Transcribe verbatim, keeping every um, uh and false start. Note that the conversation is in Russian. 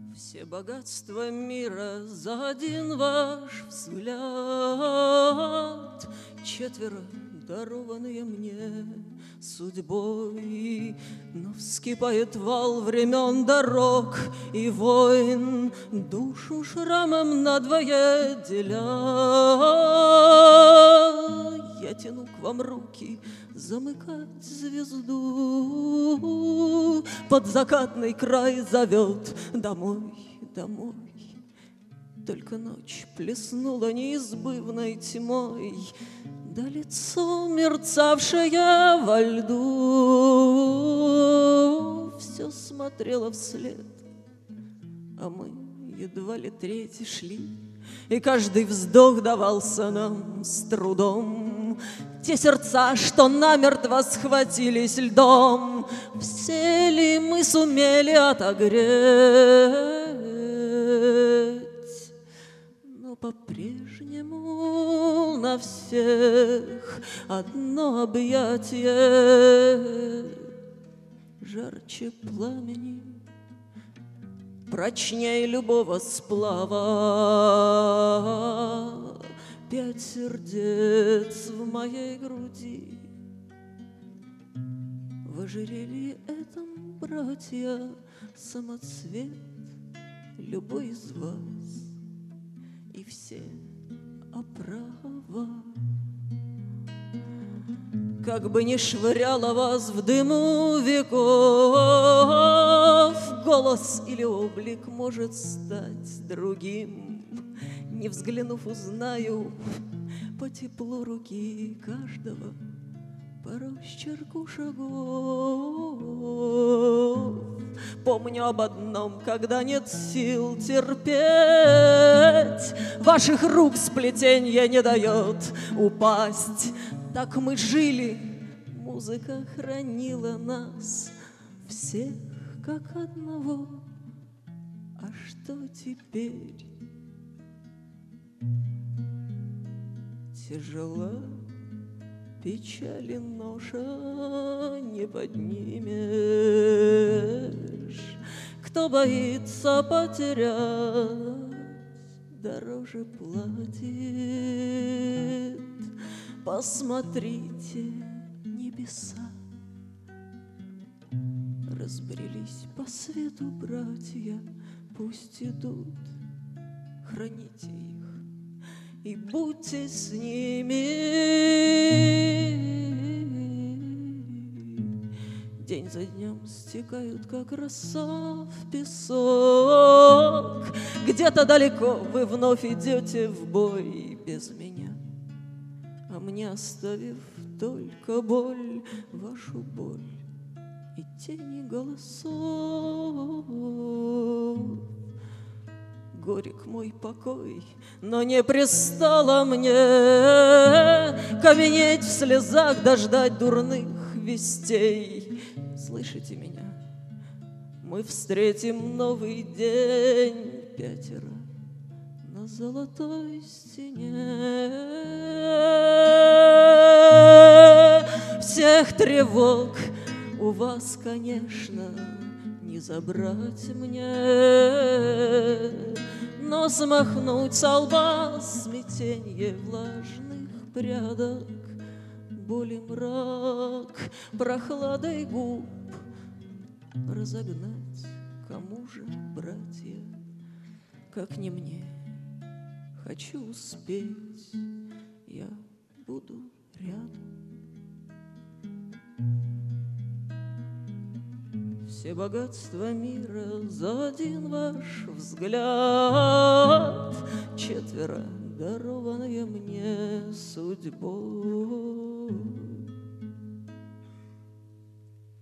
Все богатства мира за один ваш взгляд, четверо дарованные мне судьбой. Но вскипает вал времен, дорог и войн, душу шрамом надвое деля. Я тяну к вам руки замыкать звезду, под закатный край зовет домой, домой. Только ночь плеснула неизбывной тьмой, да лицо, мерцавшее во льду, все смотрело вслед, а мы едва ли третий шли, и каждый вздох давался нам с трудом. Те сердца, что намертво схватились льдом, все ли мы сумели отогреть? Но по-прежнему на всех одно объятие жарче пламени, прочней любого сплава. Пять сердец в моей груди, в ожерелье этом, братья, самоцвет любой из вас, и все оправа. Как бы ни швыряла вас в дыму веков, голос или облик может стать другим. Не взглянув, узнаю по теплу руки каждого, по росчерку шагов. Помню об одном, когда нет сил терпеть, ваших рук сплетенье не дает упасть. Так мы жили, музыка хранила нас всех как одного. А что теперь? Тяжела печали ноша, не поднимешь. Кто боится потерять, дороже платит. Посмотрите, небеса разбрелись по свету братья, пусть идут, храните их и будьте с ними. День за днем стекают, как роса в песок. Где-то далеко вы вновь идете в бой без меня, а мне оставив только боль, вашу боль и тени голосов. Горек мой покой, но не пристало мне каменеть в слезах, дождать дурных вестей. Слышите меня? Мы встретим новый день пятеро на золотой стене. Всех тревог у вас, конечно, не забрать мне, но смахнуть со лба смятенье влажных прядок, боли мрак, прохладой губ разогнать. Кому же, братья, как не мне? Хочу успеть, я буду рядом. Все богатства мира за один ваш взгляд, четверо дарованные мне судьбой.